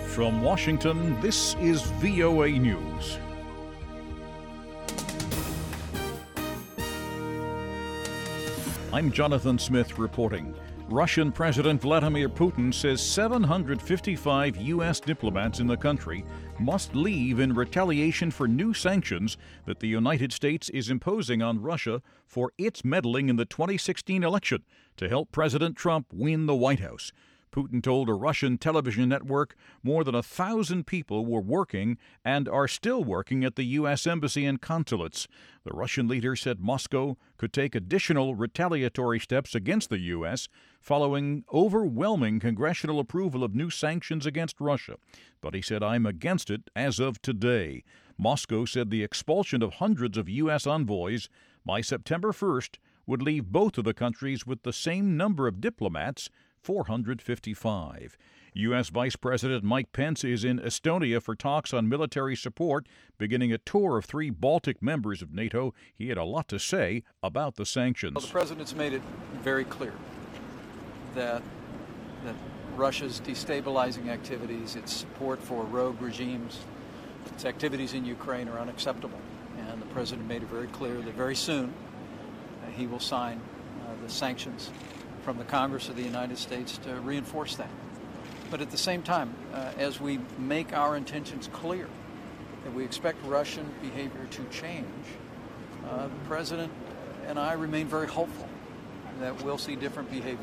From Washington, this is VOA News. I'm Jonathan Smith reporting. Russian President Vladimir Putin says 755 U.S. diplomats in the country must leave in retaliation for new sanctions that the United States is imposing on Russia for its meddling in the 2016 election to help President Trump win the White House. Putin told a Russian television network more than 1,000 people were working and are still working at the U.S. Embassy and consulates. The Russian leader said Moscow could take additional retaliatory steps against the U.S. following overwhelming congressional approval of new sanctions against Russia. But he said, "I'm against it as of today." Moscow said the expulsion of hundreds of U.S. envoys by September 1st would leave both of the countries with the same number of diplomats, 455. U.S. Vice President Mike Pence is in Estonia for talks on military support, beginning a tour of 3 Baltic members of NATO. He had a lot to say about the sanctions. Well, the president's made it very clear that Russia's destabilizing activities, its support for rogue regimes, its activities in Ukraine are unacceptable. And the president made it very clear that very soon he will sign the sanctions from the Congress of the United States to reinforce that. But at the same time, as we make our intentions clear that we expect Russian behavior to change, the President and I remain very hopeful that we'll see different behavior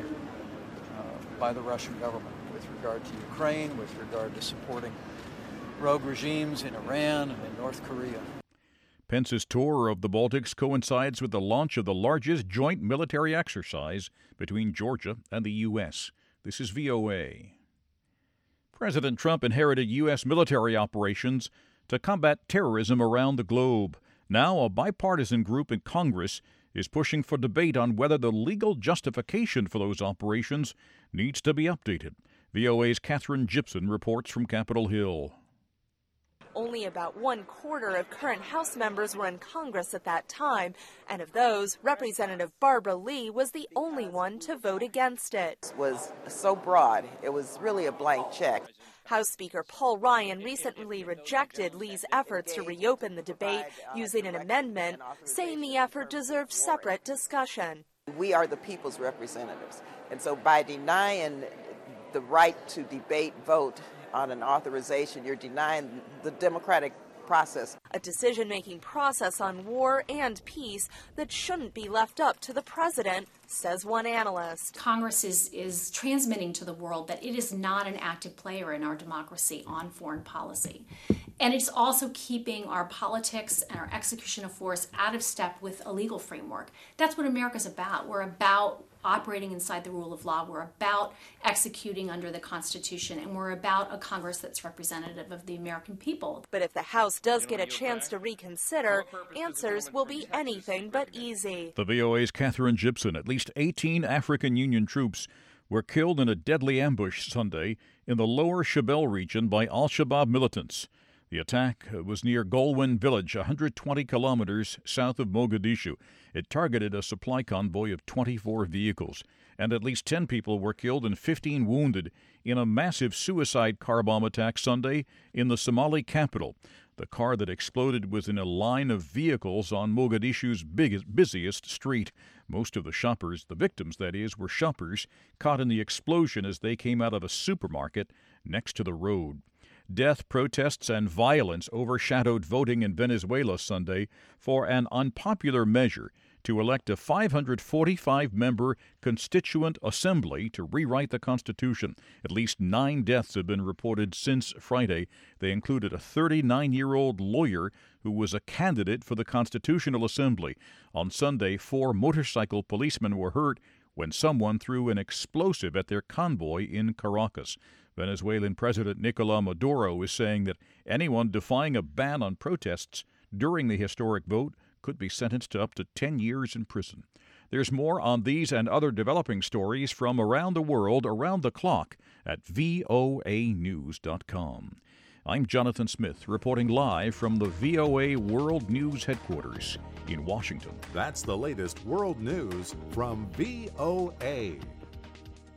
by the Russian government with regard to Ukraine, with regard to supporting rogue regimes in Iran and in North Korea. Pence's tour of the Baltics coincides with the launch of the largest joint military exercise between Georgia and the U.S. This is VOA. President Trump inherited U.S. military operations to combat terrorism around the globe. Now, a bipartisan group in Congress is pushing for debate on whether the legal justification for those operations needs to be updated. VOA's Katherine Gibson reports from Capitol Hill. Only about 1/4 of current House members were in Congress at that time, and of those, Representative Barbara Lee was the only one to vote against it. It was so broad, it was really a blank check. House Speaker Paul Ryan recently rejected Lee's efforts to reopen the debate using an amendment, saying the effort deserved separate discussion. We are the people's representatives, and so by denying the right to debate, vote on an authorization, you're denying the democratic process. A decision-making process on war and peace that shouldn't be left up to the president, says one analyst. Congress is transmitting to the world that it is not an active player in our democracy on foreign policy. And it's also keeping our politics and our execution of force out of step with a legal framework. That's what America's about. We're about operating inside the rule of law. We're about executing under the Constitution, and we're about a Congress that's representative of the American people. But if the House does get a chance to reconsider, answers will be anything but easy. The VOA's Katherine Gibson. At least 18 African Union troops were killed in a deadly ambush Sunday in the lower Shabelle region by al-Shabaab militants. The attack was near Golwan village, 120 kilometers south of Mogadishu. It targeted a supply convoy of 24 vehicles, and at least 10 people were killed and 15 wounded in a massive suicide car bomb attack Sunday in the Somali capital. The car that exploded was in a line of vehicles on Mogadishu's busiest street. Most of the shoppers, the victims that is, were shoppers caught in the explosion as they came out of a supermarket next to the road. Death, protests, and violence overshadowed voting in Venezuela Sunday for an unpopular measure to elect a 545-member constituent assembly to rewrite the Constitution. At least 9 deaths have been reported since Friday. They included a 39-year-old lawyer who was a candidate for the Constitutional Assembly. On Sunday, 4 motorcycle policemen were hurt when someone threw an explosive at their convoy in Caracas. Venezuelan President Nicolás Maduro is saying that anyone defying a ban on protests during the historic vote could be sentenced to up to 10 years in prison. There's more on these and other developing stories from around the world, around the clock, at voanews.com. I'm Jonathan Smith, reporting live from the VOA World News headquarters in Washington. That's the latest world news from VOA.